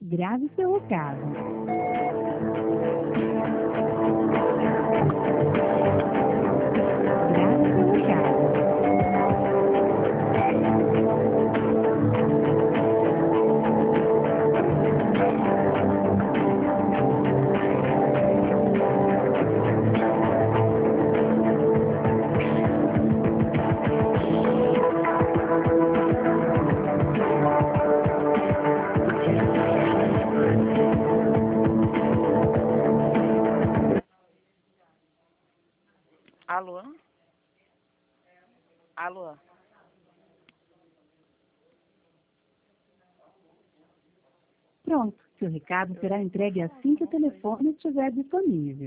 Grave seu recado. Grave seu recado. Alô? Alô? Pronto, seu recado será entregue assim que o telefone estiver disponível.